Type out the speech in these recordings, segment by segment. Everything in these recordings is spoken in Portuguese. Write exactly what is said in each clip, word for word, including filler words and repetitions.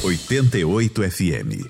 oitenta e oito F M.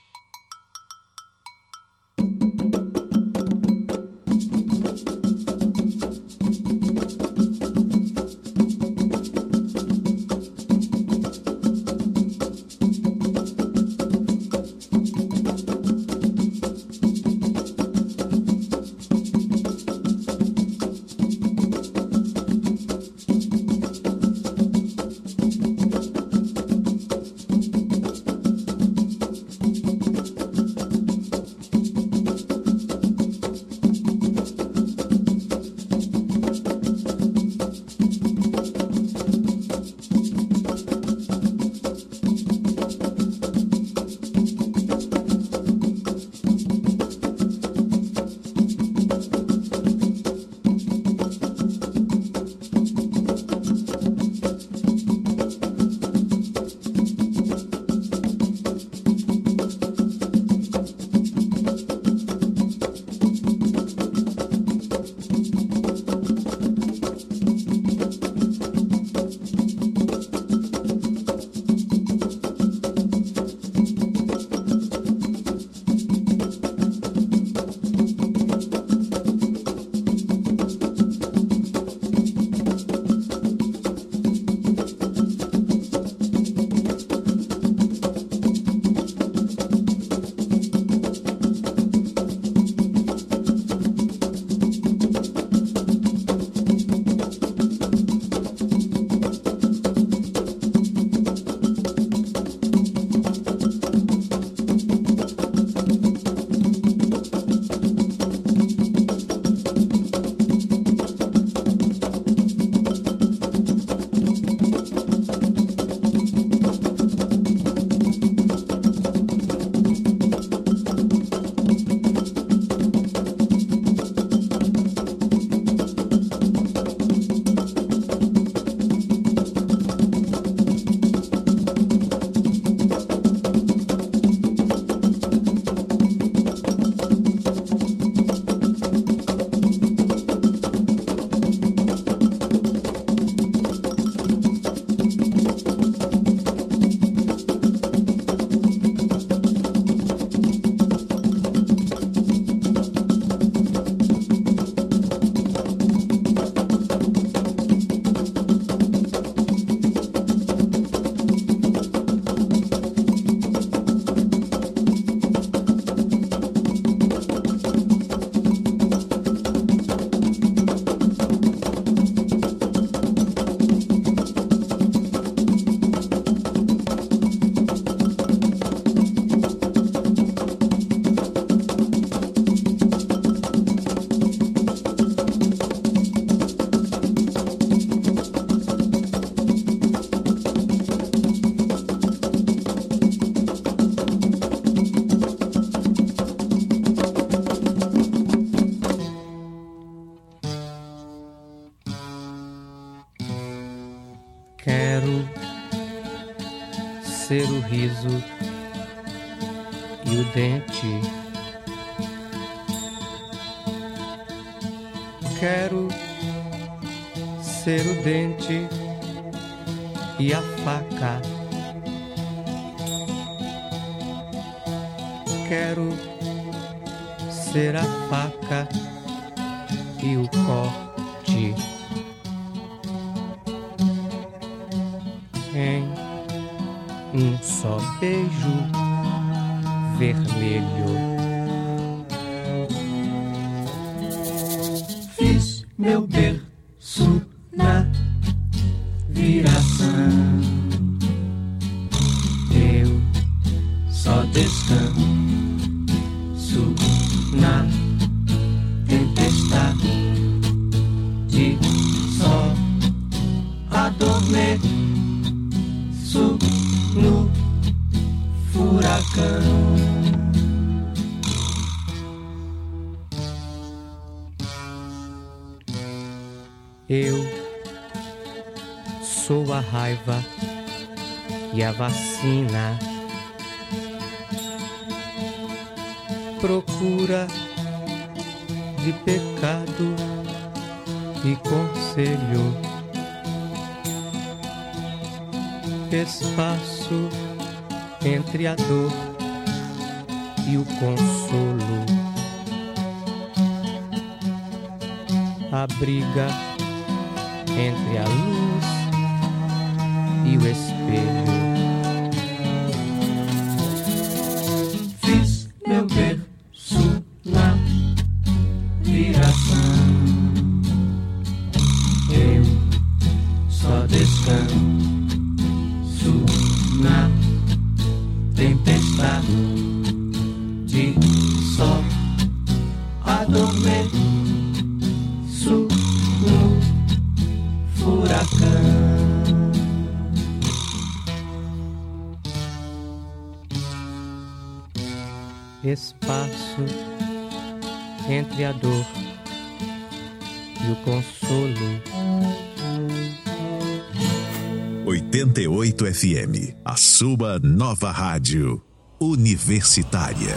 Ser o riso e o dente. Quero ser o dente e a faca. Quero ser a faca e o corte. Em um só beijo vermelho. Fiz meu berço na viração. Eu só descanso na tempestade. Só adormeço no furacão. Eu sou a raiva e a vacina. Procura de pecado e conselho. Espaço entre a dor e o consolo, a briga entre a luz e o espelho. Fiz meu berço na viração, eu só descanso na tempestade, só adormeço no furacão. Espaço entre a dor e o consolo. oitenta e oito F M, a sua nova rádio universitária.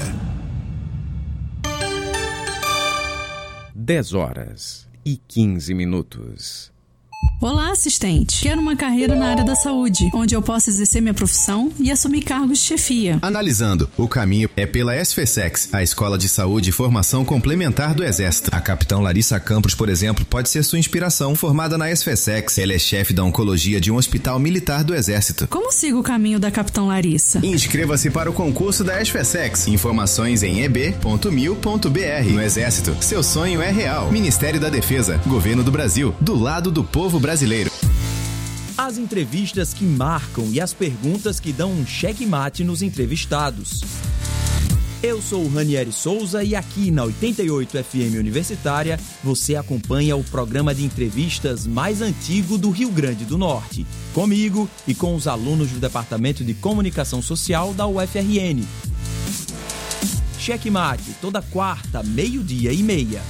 dez horas e quinze minutos. Olá, assistente. Quero uma carreira na área da saúde, onde eu possa exercer minha profissão e assumir cargos de chefia. Analisando, o caminho é pela SFSEX, a Escola de Saúde e Formação Complementar do Exército. A capitão Larissa Campos, por exemplo, pode ser sua inspiração. Formada na SFSEX, ela é chefe da oncologia de um hospital militar do Exército. Como sigo o caminho da capitão Larissa? Inscreva-se para o concurso da SFSEX. Informações em e b ponto mil ponto b r. No Exército, seu sonho é real. Ministério da Defesa, Governo do Brasil, do lado do povo brasileiro. As entrevistas que marcam e as perguntas que dão um checkmate nos entrevistados. Eu sou o Ranieri Souza e aqui na oitenta e oito F M Universitária você acompanha o programa de entrevistas mais antigo do Rio Grande do Norte. Comigo e com os alunos do Departamento de Comunicação Social da U F R N. Checkmate, toda quarta, meio-dia e meia.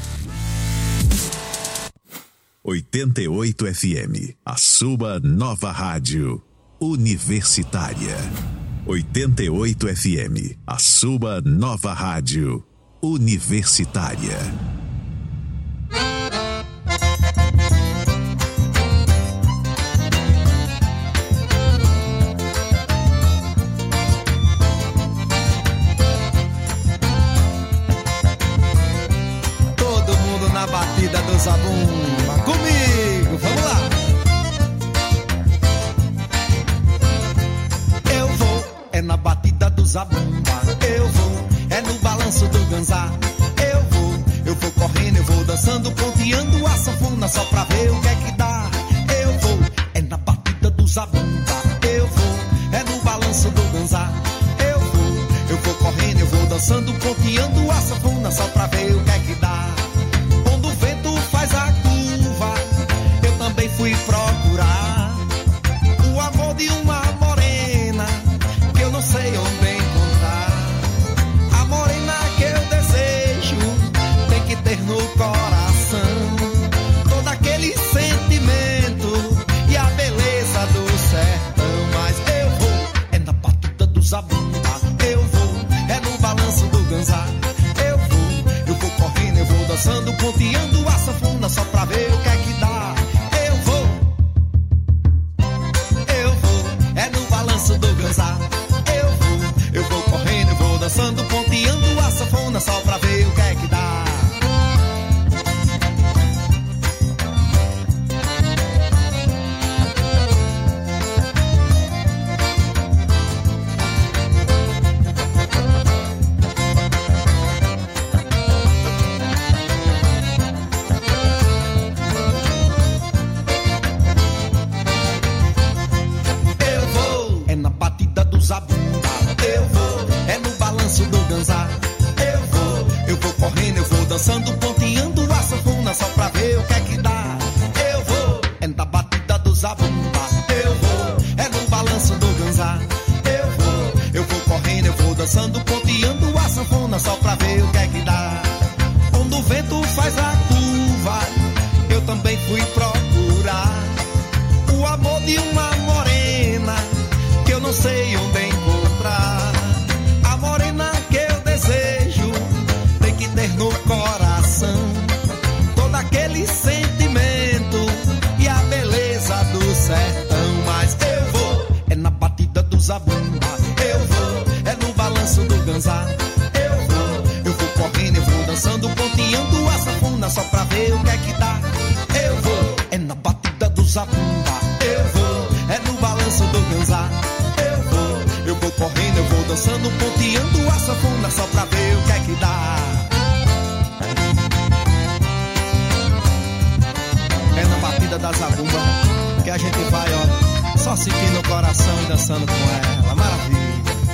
oitenta e oito F M, a sua nova rádio universitária. oitenta e oito F M, a sua nova rádio universitária. Todo mundo na batida do zabumba. Comigo, vamos lá. Eu vou, é na batida do zabumba. Eu vou, é no balanço do ganzá. Eu vou, eu vou correndo, eu vou dançando, ponteando a sanfona só pra ver o que é que dá. Eu vou, é na batida do zabumba. Eu vou, é no balanço do ganzá. Eu vou, eu vou correndo, eu vou dançando, ponteando a sanfona só pra ver o que é que dá. Quando o vento faz a eu também fui procurar o amor de uma morena que eu não sei onde encontrar. A morena que eu desejo tem que ter no coração todo aquele sentimento e a beleza do sertão. Mas eu vou, é na batuta do zabumba. Eu vou, é no balanço do ganzá. Eu vou, eu vou correndo, eu vou dançando, ponteando a sanfona só pra ver o que é que dá. Do ganzá. Eu vou, eu vou correndo, eu vou dançando, ponteando a sanfona só pra ver o que é que dá. Dançando, ponteando a sanfona só pra ver o que é que dá. Eu vou, é na batida do zabumba. Eu vou, é no balanço do ganzá. Eu vou, eu vou correndo, eu vou dançando, ponteando a sanfona só pra ver o que é que dá. Quando o vento faz a curva, eu também fui procurar o amor de uma morena que eu não sei onde encontrar. A morena que eu desejo tem que ter no coração todo aquele sentimento e a beleza do sertão. Mas eu vou, é na batida do zabumba. Eu vou, Ganzá. Eu vou, eu vou correndo, eu vou dançando, ponteando a sanfona só pra ver o que é que dá. Eu vou, é na batida do zabumba. Eu vou, é no balanço do Ganzá. Eu vou, eu vou correndo, eu vou dançando, ponteando a sanfona só pra ver o que é que dá. É na batida da zabumba que a gente vai, ó, só sentindo o coração e dançando com ela. Maravilha.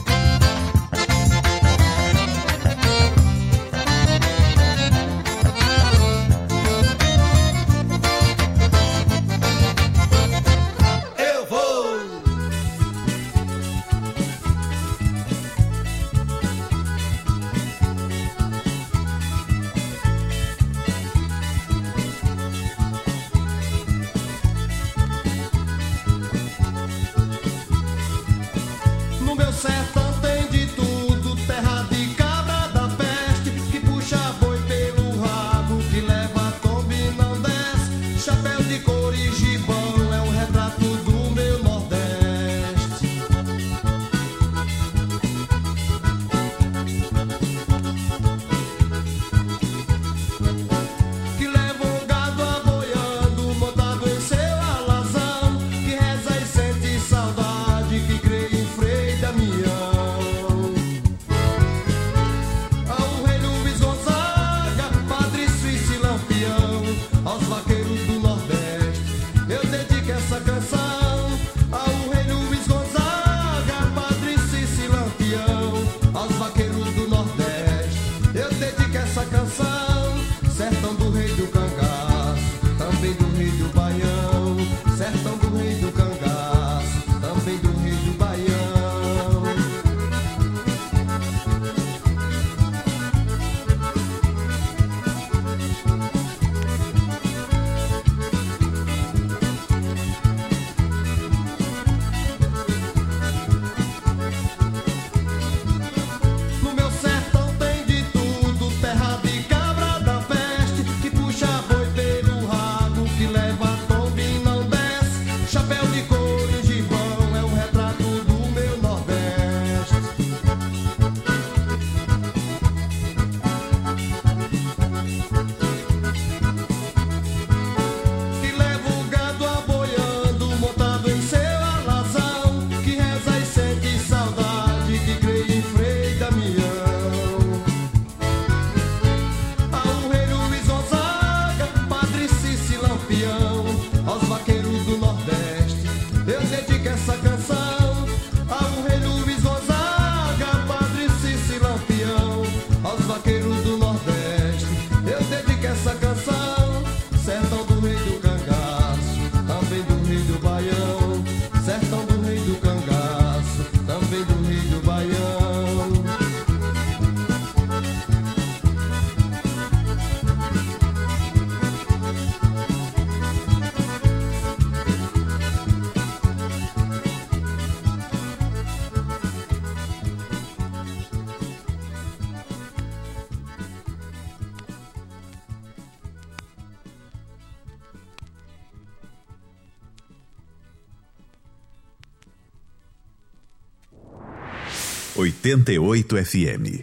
oitenta e oito F M.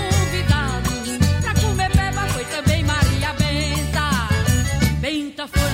Foi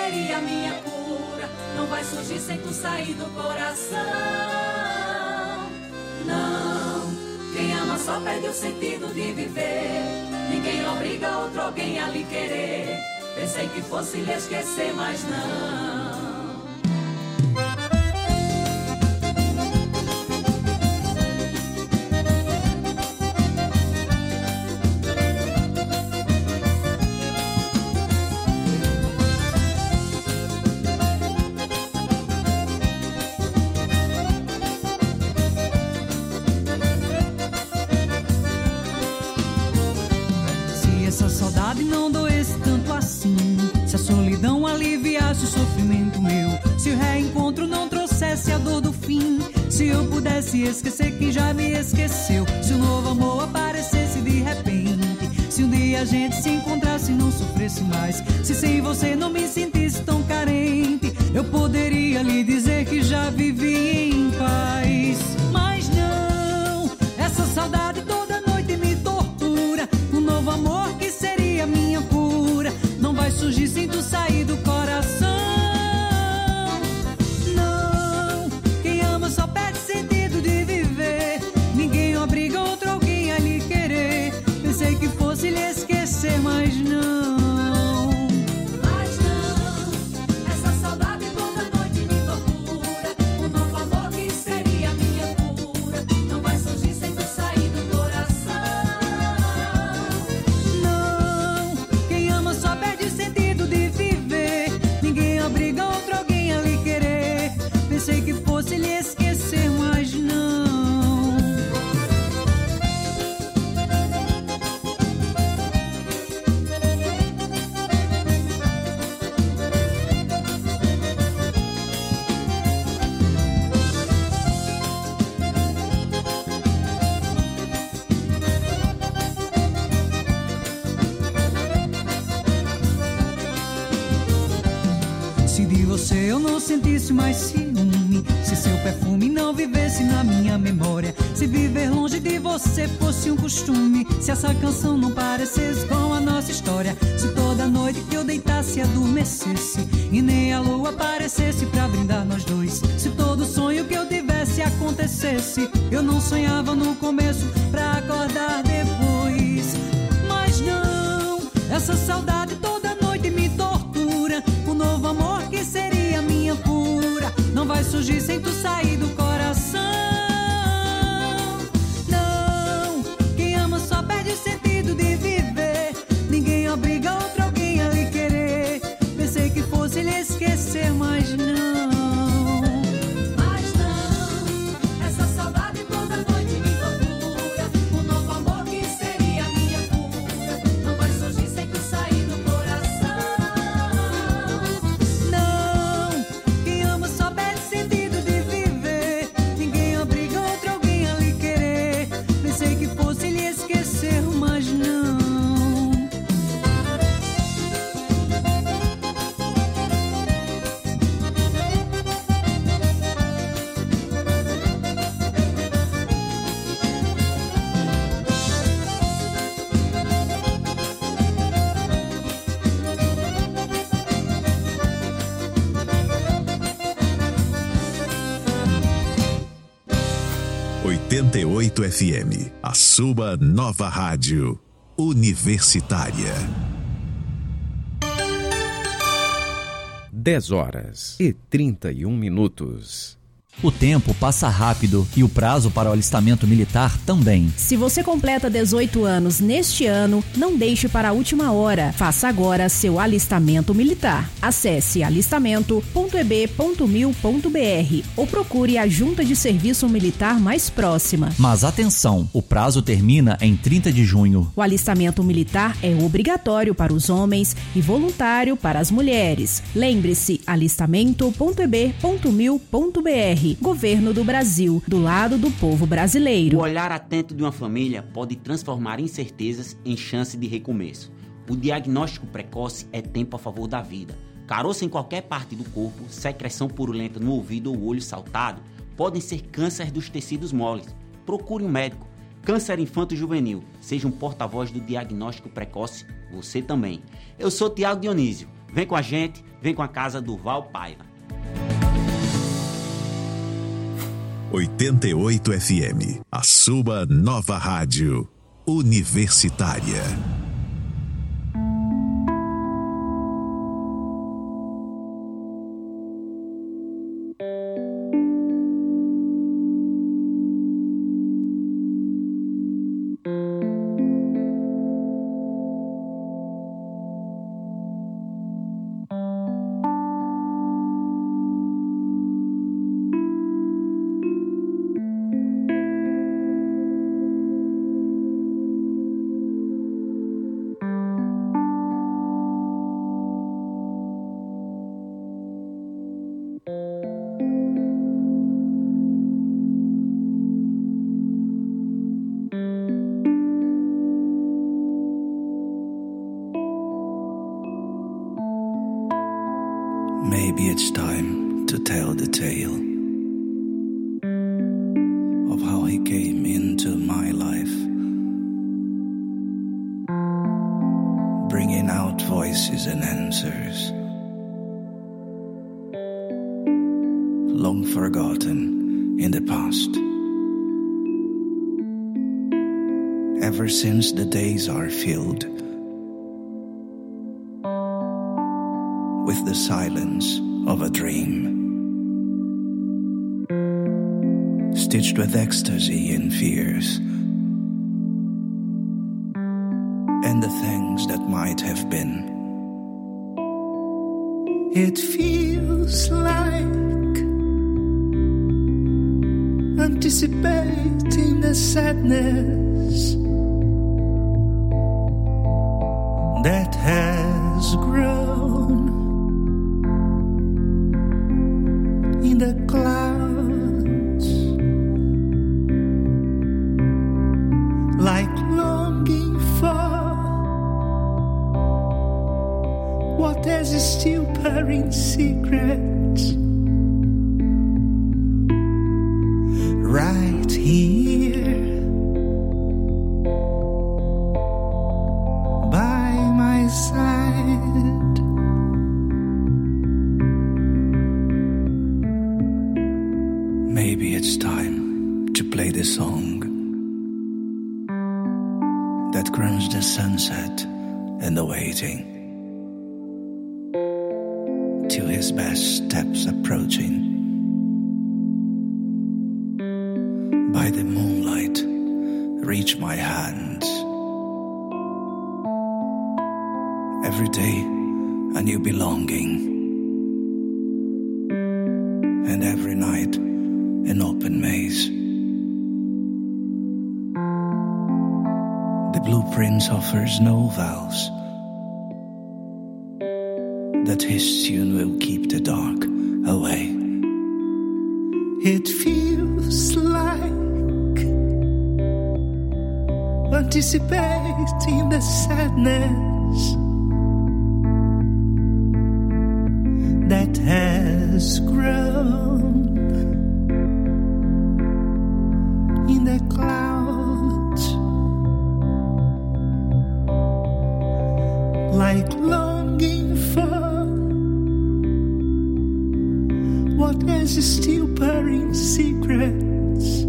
seria a minha cura não vai surgir sem tu sair do coração. Não, quem ama só perde o sentido de viver. Ninguém obriga outro alguém a lhe querer. Pensei que fosse lhe esquecer, mas não. Não doesse tanto assim, se a solidão aliviasse o sofrimento meu, se o reencontro não trouxesse a dor do fim, se eu pudesse esquecer quem já me esqueceu, se o novo amor aparecesse de repente, se um dia a gente se encontrasse e não sofresse mais, se sem você não me sentisse tão carente, eu poderia lhe dizer que já vivi em paz. Mas não, essa saudade toda noite me tortura, um novo amor que seria minha cura não vai surgir sem tu sair do coração. Não, quem ama só perde sentido de viver. Ninguém obriga outro alguém a lhe querer. Pensei que fosse lhe esquecer, mas não. Mas não, essa saudade toda noite me tortura. Um novo amor que seria minha cura não vai surgir sem tu sair do coração. Só perde o sentido de viver. Ninguém obriga outro alguém a lhe querer. Pensei que fosse lhe esquecer, mas não. Se eu não sentisse mais ciúme, se seu perfume não vivesse na minha memória, se viver longe de você fosse um costume, se essa canção não parecesse com a nossa história, se toda noite que eu deitasse e adormecesse e nem a lua aparecesse pra brindar nós dois, se todo sonho que eu tivesse acontecesse, eu não sonhava no começo pra acordar depois. Mas não, essa saudade toda noite me tortura, o novo amor que seria minha cura não vai surgir sem tu sair do coração. Não, quem ama só perde o sentido de viver. Ninguém obriga outro alguém a lhe querer. Pensei que fosse lhe esquecer, mas não. Mas não, essa saudade toda noite me tortura. O novo amor que seria minha cura não vai surgir sem tu sair do coração. Só perde sentido de viver. Ninguém obriga outro alguém a lhe querer. Pensei que fosse lhe esquecer, mas não. oitenta e oito F M, a sua nova rádio universitária. dez horas e trinta e um minutos. O tempo passa rápido e o prazo para o alistamento militar também. Se você completa dezoito anos neste ano, não deixe para a última hora. Faça agora seu alistamento militar. Acesse alistamento ponto e b ponto mil ponto b r ou procure a junta de serviço militar mais próxima. Mas atenção, o prazo termina em trinta de junho. O alistamento militar é obrigatório para os homens e voluntário para as mulheres. Lembre-se, alistamento ponto e b ponto mil ponto b r. Governo do Brasil, do lado do povo brasileiro. O olhar atento de uma família pode transformar incertezas em chance de recomeço. O diagnóstico precoce é tempo a favor da vida. Caroço em qualquer parte do corpo, secreção purulenta no ouvido ou olho saltado, podem ser câncer dos tecidos moles. Procure um médico. Câncer infanto-juvenil. Seja um porta-voz do diagnóstico precoce, você também. Eu sou Tiago Dionísio. Vem com a gente, vem com a Casa do Val Paiva. oitenta e oito F M, a sua nova rádio universitária. Maybe it's time to tell the tale of how he came into my life, bringing out voices and answers long forgotten in the past. Ever since the days are filled with the silence of a dream, stitched with ecstasy and fears, and the things that might have been. It feels like anticipating the sadness that has grown in the clouds, like longing for what is still purring secrets right here by my side. Maybe it's time to play the song that crowns the sunset and the waiting, till his best steps approaching. By the moonlight, reach my hands. Every day, a new belonging, and every night, an open maze. The blueprints offers no vows that his tune will keep the dark away. It feels like anticipating the sadness that has grown in the clouds, like longing for what is still purring secrets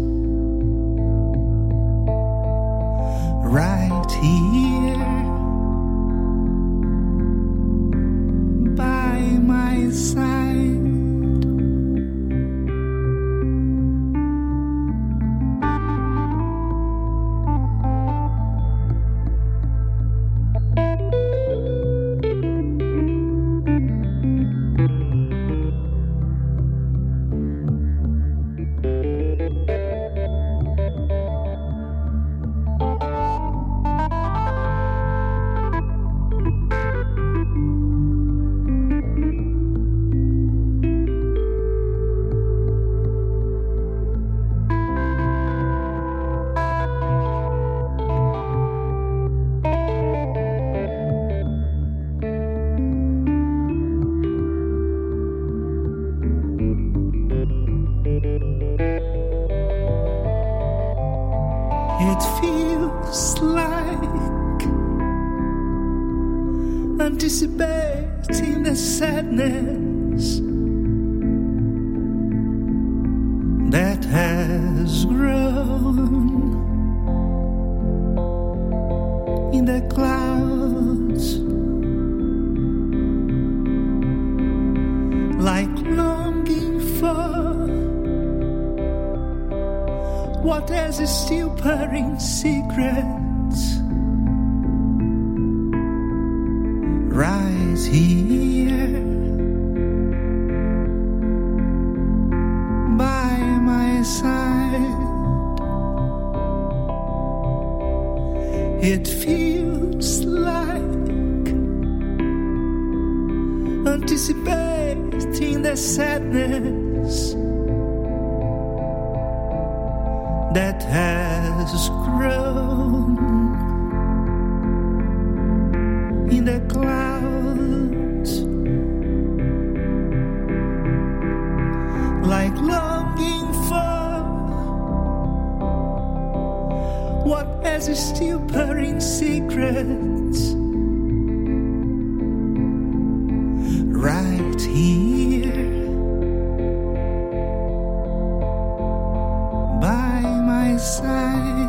right here by my side. anticipating the sadness that has grown in the clouds, like longing for what has a still purring secrets right here by my side. It feels like anticipating the sadness that has grown in the clouds, like longing for what has a still purring secrets right here by my side.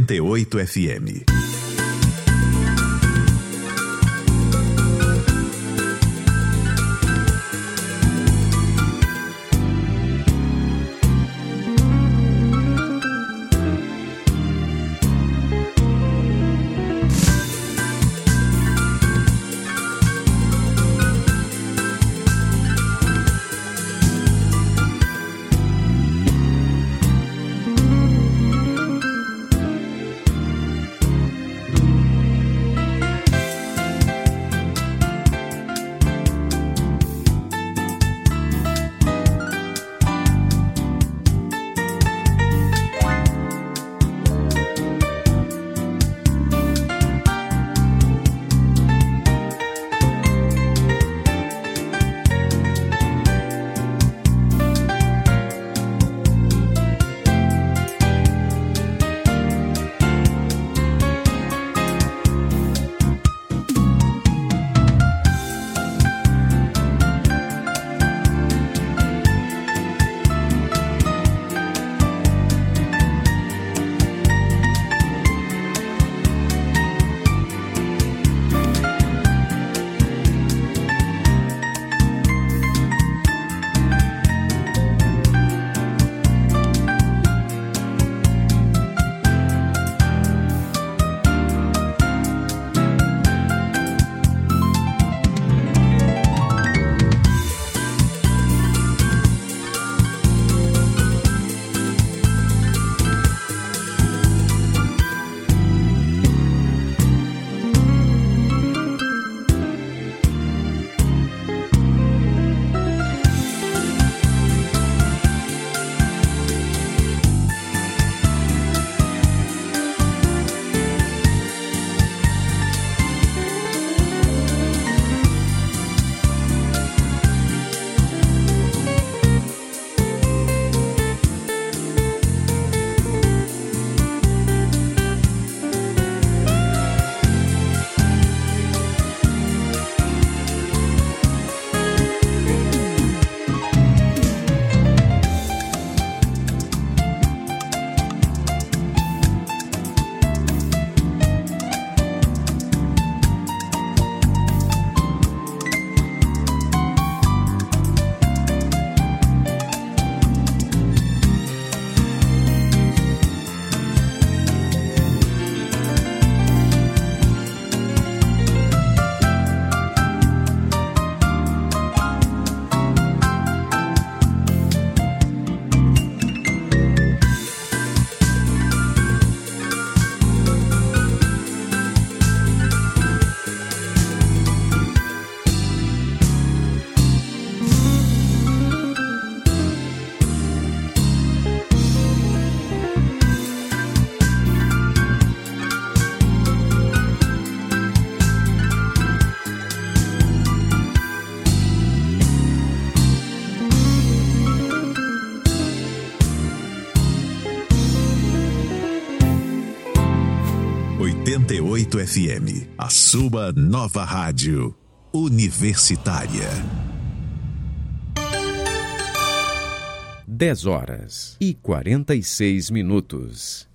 oitenta e oito F M. oitenta e oito F M, a sua nova rádio universitária. dez horas e quarenta e seis minutos.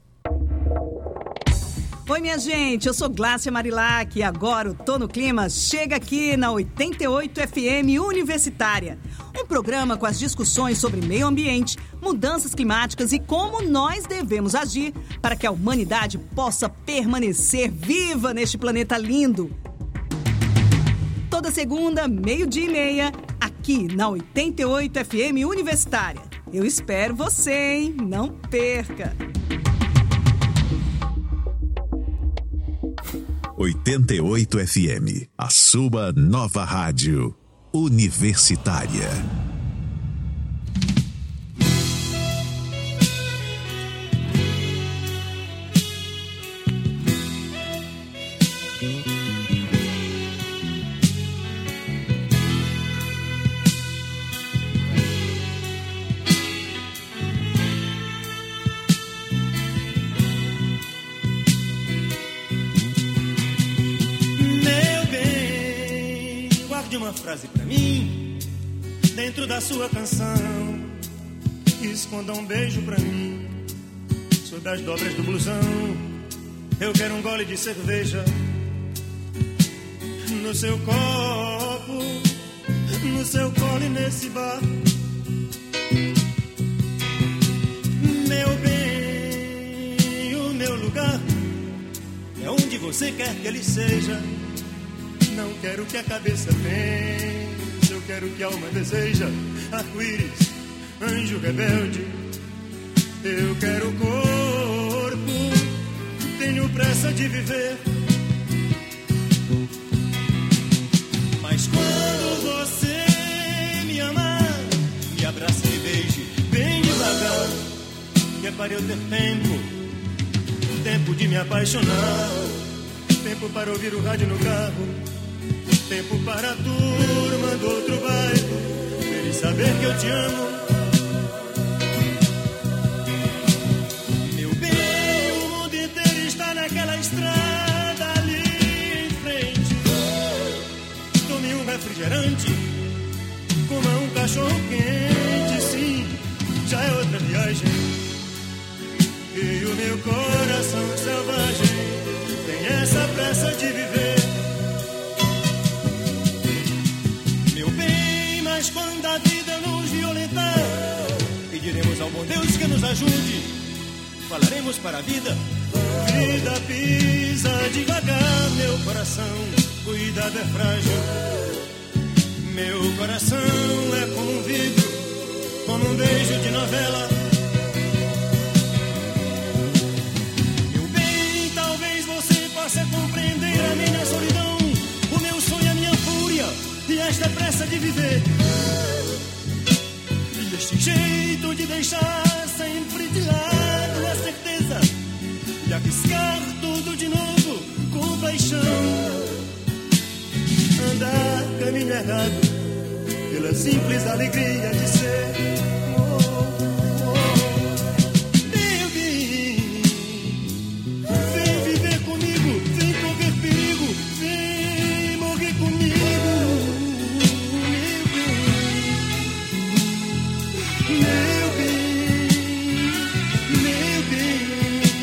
Oi, minha gente, eu sou Glácia Marilac e agora o Tô no Clima chega aqui na oitenta e oito F M Universitária. Um programa com as discussões sobre meio ambiente, mudanças climáticas e como nós devemos agir para que a humanidade possa permanecer viva neste planeta lindo. Toda segunda, meio-dia e meia, aqui na oitenta e oito F M Universitária. Eu espero você, hein? Não perca! oitenta e oito F M, a sua nova rádio universitária. Uma frase pra mim, dentro da sua canção. Esconda um beijo pra mim, sob as dobras do blusão. Eu quero um gole de cerveja no seu copo, no seu colo e nesse bar. Meu bem, o meu lugar é onde você quer que ele seja. Não quero que a cabeça pense, eu quero que a alma deseja. Arco-íris, anjo rebelde, eu quero o corpo, tenho pressa de viver. Mas quando você me amar, me abraça e me beije bem devagar, que é para eu ter tempo, tempo de me apaixonar, tempo para ouvir o rádio no carro, tempo para a turma do outro bairro ver e saber que eu te amo. Meu bem, o mundo inteiro está naquela estrada ali em frente. Tome um refrigerante, coma um cachorro quente, sim, já é outra viagem. E o meu coração selvagem tem essa pressa de viver. Meu bem, mas quando a vida nos violentar, pediremos ao bom Deus que nos ajude. Falaremos para a vida: vida, pisa devagar, meu coração, cuidado é frágil. Meu coração é como um vidro, como um beijo de novela. Meu bem, talvez você possa compreender a minha solidão, o meu sonho, a minha fúria e esta pressa de viver. E este jeito de deixar sempre de lado a certeza de arriscar tudo de novo com paixão. Andar caminho errado pela simples alegria de ser. Oh, oh. Meu bem, vem viver comigo, vem correr perigo, vem morrer comigo. Meu bem, meu bem, meu bem.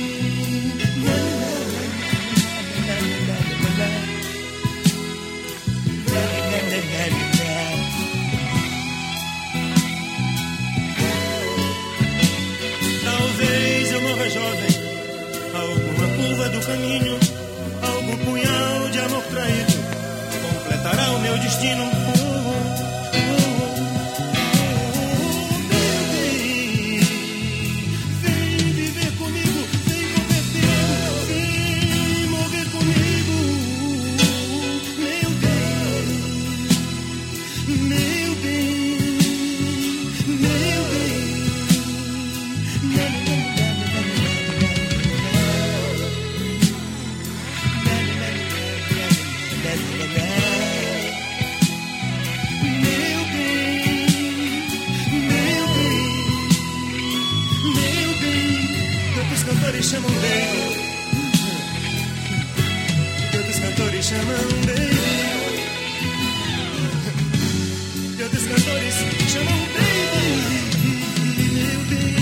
Talvez eu morra jovem, alguma curva do caminho, algum punhal de amor traído completará o meu destino. Meu bem, vem viver comigo, vem correr perigo, vem morrer comigo. Meu bem, meu bem, meu bem. Cantores chamam baby, todos cantores chamam baby, todos cantores chamam baby, meu bem.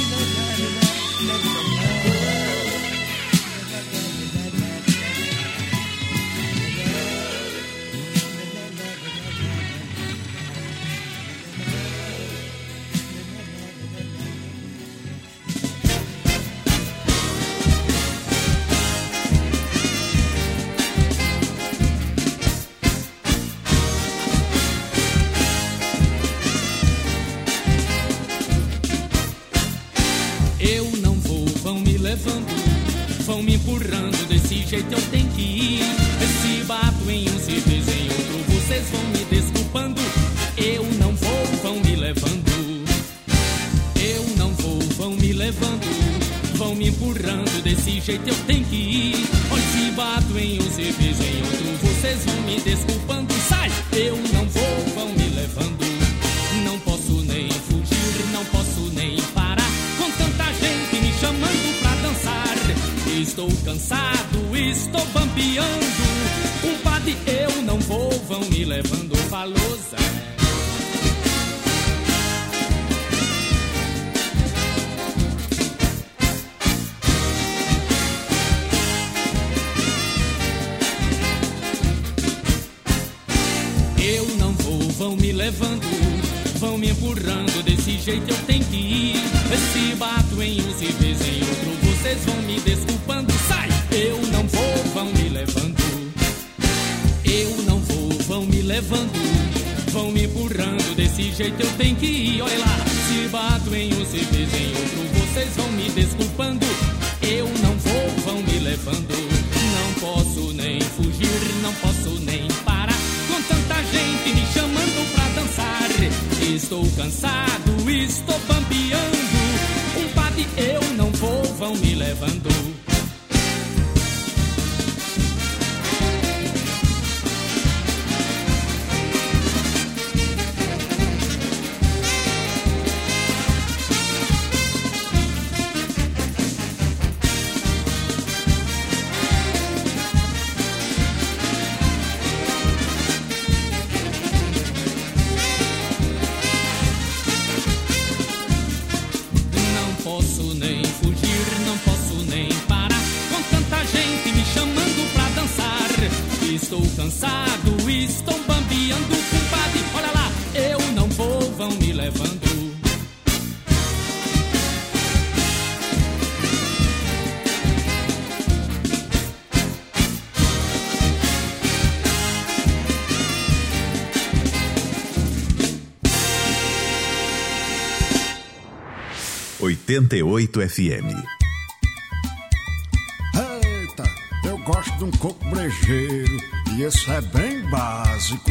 Vão me empurrando, desse jeito eu tenho que ir. Se bato em um, se vejo em outro, vocês vão me desculpando. Eu não vou, vão me levando. Eu não vou, vão me levando. Vão me empurrando, desse jeito eu tenho que ir. Olha, se bato em um, se vejo em outro, vocês vão me desculpando. Sai! Eu não vou, vão me levando. Não posso nem fugir, não posso nem parar, com tanta gente me chamando pra dançar. Estou cansado, estou bambeando. Um padre, eu não vou, vão me levando. Falou Zé. levando, vão me empurrando, desse jeito eu tenho que ir. Se bato em um, se vez em outro, vocês vão me desculpando. Sai! Eu não vou, vão me levando. Eu não vou, vão me levando, vão me empurrando, desse jeito eu tenho que ir. Olha lá, se bato em um, se vez em outro, vocês vão me desculpando. Eu não vou, vão me levando. Não posso nem fugir, não posso nem parar, com tanta gente me chamando pra dançar. Estou cansado, estou bambeando. Um padre, eu não vou, vão me levando. Estou cansado, estou bambeando, compadre. Olha lá, eu não vou, vão me levando. oitenta e oito F M. Eita, eu gosto de um coco brejeiro e esse é bem básico.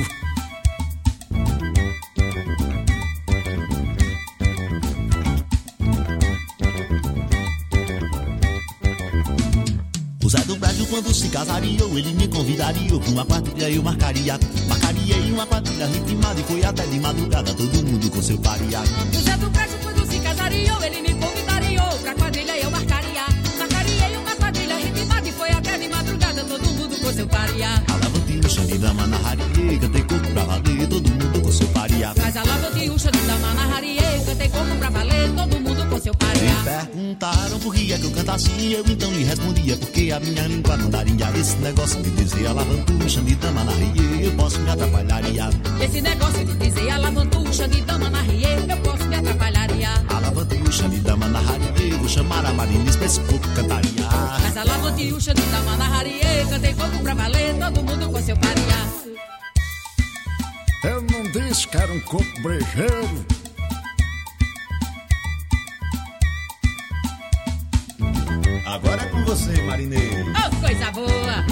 O Zé do Brasil quando se casaria, ele me convidaria pra uma quadrilha, eu marcaria. Marcaria em uma quadrilha ritmada e foi até de madrugada, todo mundo com seu pareado. O Zé do Brasil quando se casaria, ele me convidaria pra quadrilha, eu marcaria. Marcaria em uma quadrilha ritmada e foi até de madrugada, todo mundo com seu pareado. Alavantiuxa de dama na harie, cantei coco pra valer, todo mundo com seu pareado. Mas a lavantiuxa de dama na harie, cantei coco pra valer, todo mundo com seu pareado. Me perguntaram por que é que eu canto assim, eu então lhe respondia, porque a minha língua não daria esse negócio de dizer alavantuxa de dama na rie, eu posso me atrapalharia. Esse negócio de dizer alavantuxa de dama na rie, eu posso me atrapalharia. Alavantuxa de dama na harie, vou chamar a Marinis pra esse coco cantaria. Mas a lavantiuxa de dama na harie, cantei coco pra valer, todo mundo com seu pareado. Eu não disse que era um coco brejeiro. Agora é com você, Marinês. Oh, coisa boa!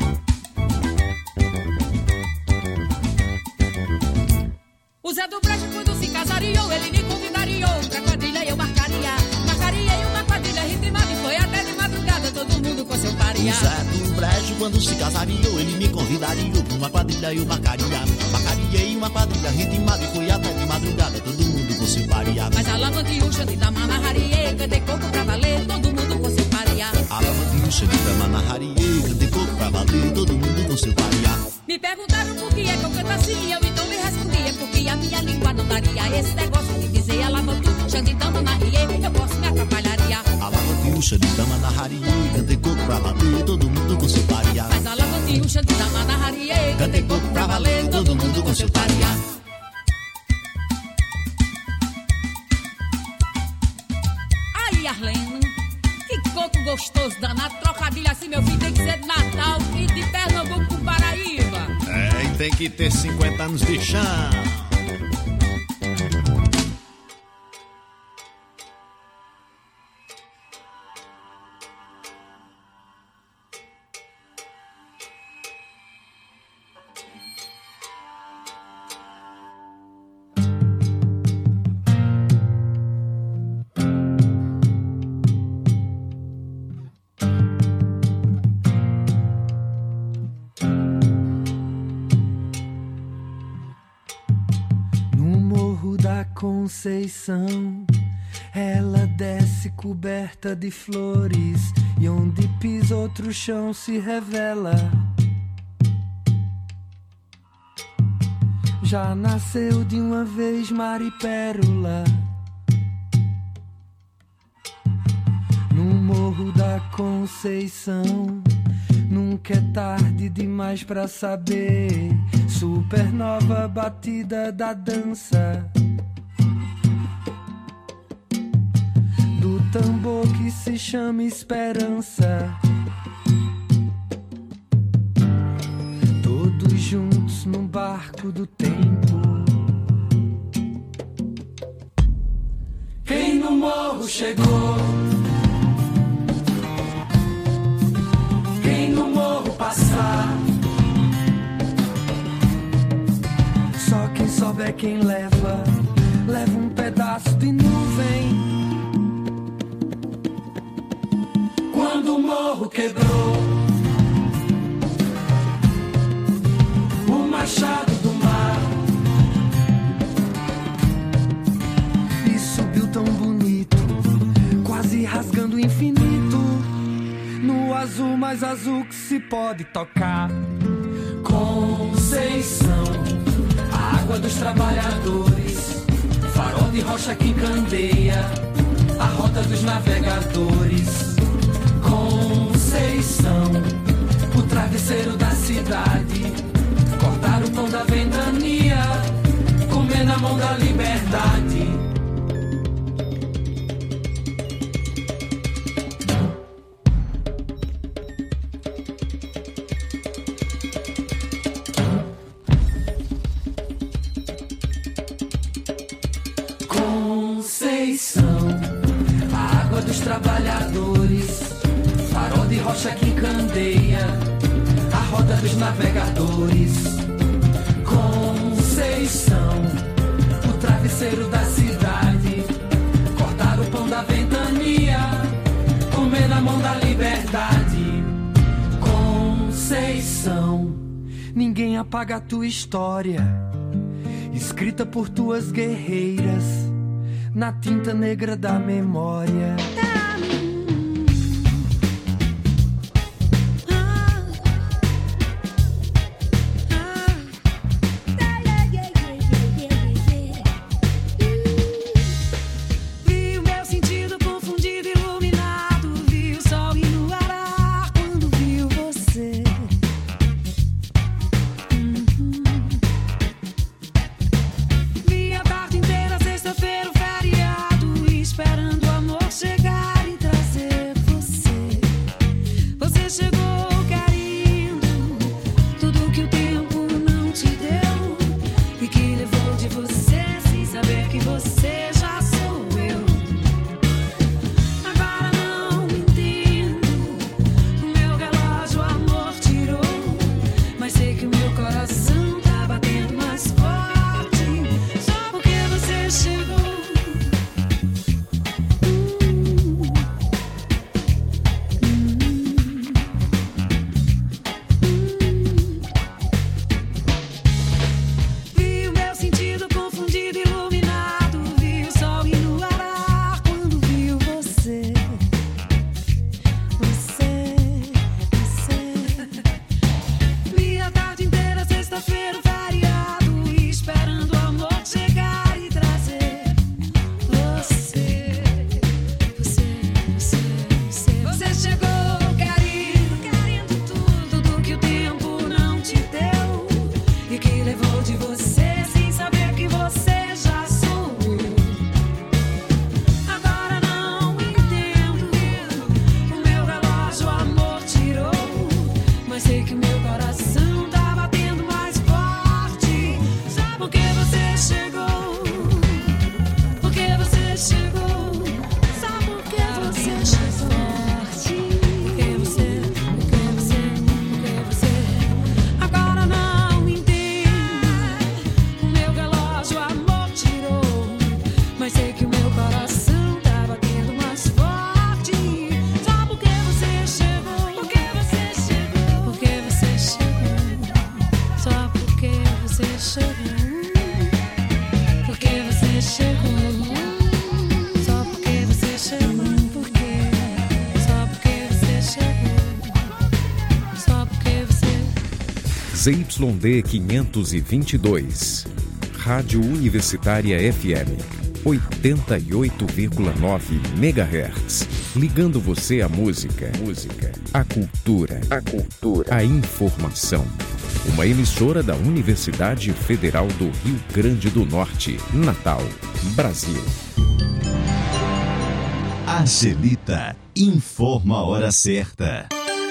O Zé do Brejo quando se casaria, ele me convidaria pra quadrilha, eu marcaria. Marcaria em uma quadrilha ritmada e foi até de madrugada, todo mundo com seu pareado. O Zé do Brejo quando se casaria, ele me convidaria pra uma quadrilha, eu marcaria. Marcaria em uma quadrilha ritmada e foi até de madrugada, todo mundo com seu pareado. Mas a lavantiuxa de dama na harie, cantei coco pra valer, todo mundo com seu pareado. A lavantiuxa de dama na harie, cantei coco pra valer, todo mundo com seu pareado. Me perguntaram por que é que eu canto assim, eu então lhe respondia, porque a minha língua não daria esse negócio de dizer a lavantiuxa de dama na harie, eu posso me atrapalharia. A lavantiuxa de dama na harie, cantei coco pra valer, todo mundo com seu pareado. Mas a lavantiuxa de dama na harie, cantei coco pra valer, todo mundo com seu pareado. Aí, Arleno, que coco gostoso, danado, trocadilho assim, meu filho, tem que ser de Natal e de Pernambuco, Paraíba. É, e tem que ter cinquenta anos de chão. Conceição, ela desce coberta de flores e onde pisa outro chão se revela. Já nasceu de uma vez Maripérola. No Morro da Conceição, nunca é tarde demais pra saber Supernova batida da dança do tambor que se chama esperança. Todos juntos num barco do tempo. Quem no morro chegou? Quem no morro passar? Só quem souber quem leva, leva um pedaço de nuvem. Quando o morro quebrou, o machado do mar, e subiu tão bonito, quase rasgando o infinito, no azul mais azul que se pode tocar. Conceição, a água dos trabalhadores, farol de rocha que encandeia a rota dos navegadores. Conceição, o travesseiro da cidade, cortar o pão da ventania, comer na mão da liberdade. Conceição, a água dos trabalhadores, farol de rocha que encandeia a roda dos navegadores. Conceição, o travesseiro da cidade, cortar o pão da ventania, comer na mão da liberdade. Conceição, ninguém apaga a tua história, escrita por tuas guerreiras na tinta negra da memória. Esperando o amor chegar. Z Y D quinhentos e vinte e dois, Rádio Universitária F M, oitenta e oito vírgula nove megahertz, ligando você à música, música, à cultura, a cultura, à informação. uma emissora da Universidade Federal do Rio Grande do Norte, Natal, Brasil. Angelita informa a hora certa.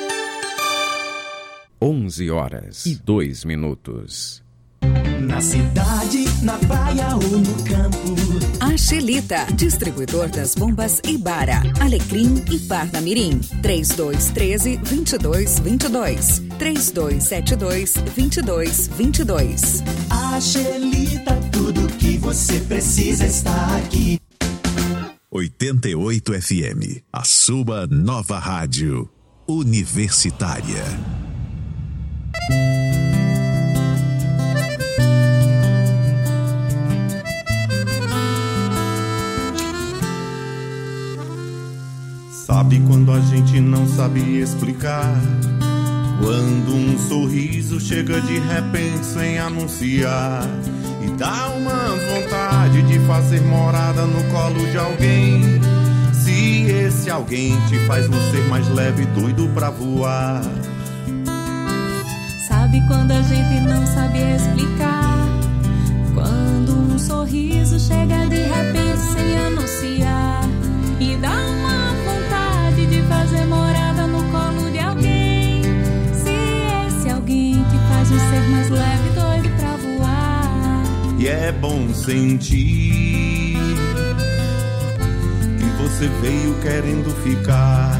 onze horas e dois minutos. Na cidade, na praia ou no campo. Angelita, distribuidor das bombas Ibara, Alecrim e Parnamirim. três dois um três, dois dois dois dois. três dois sete dois, dois dois dois dois. Angelita, tudo que você precisa está aqui. oitenta e oito F M, a sua nova rádio universitária. Sabe quando a gente não sabe explicar? Quando um sorriso chega de repente sem anunciar e dá uma vontade de fazer morada no colo de alguém. Se esse alguém te faz um ser mais leve e doido pra voar. Sabe quando a gente não sabe explicar? Quando um sorriso chega de repente sem anunciar e dá uma vontade de fazer morada no colo de alguém. Se esse alguém te faz um ser mais leve e doido pra voar. E é bom sentir que você veio querendo ficar.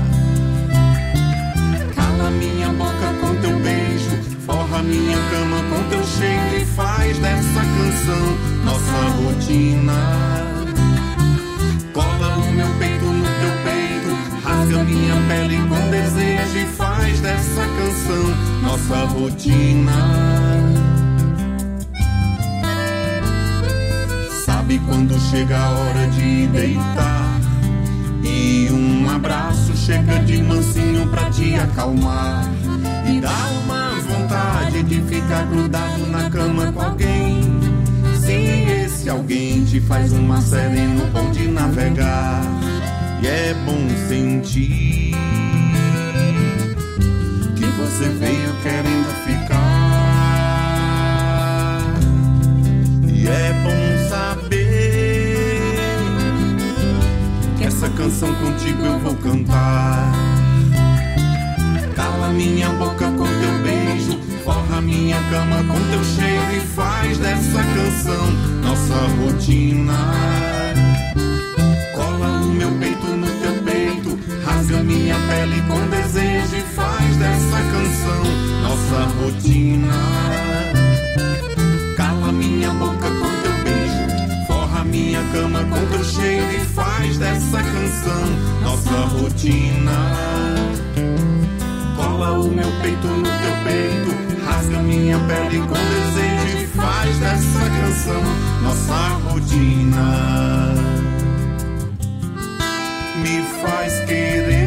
Cala minha boca com teu beijo, forra minha cama com teu cheiro e faz dessa canção nossa rotina. Cola o meu peito no teu peito, rasga minha pele com desejo e faz dessa canção nossa rotina. Sabe quando chega a hora de deitar e um abraço chega de mansinho pra te acalmar e dá uma vontade de ficar grudado na cama com alguém. Se esse alguém te faz uma sereno bom de navegar. E é bom sentir que você veio querendo ficar. E é bom saber que essa canção contigo eu vou cantar. Cala minha boca com teu beijo, forra minha cama com teu cheiro e faz dessa canção nossa rotina. Cola o meu peito no teu peito, rasga minha pele com desejo e faz dessa canção nossa rotina. Cala minha boca com teu beijo, forra minha cama com teu cheiro e faz dessa canção nossa rotina. Cola o meu peito no teu peito, rasga minha pele com desejo e faz dessa canção nossa rotina. Me faz querer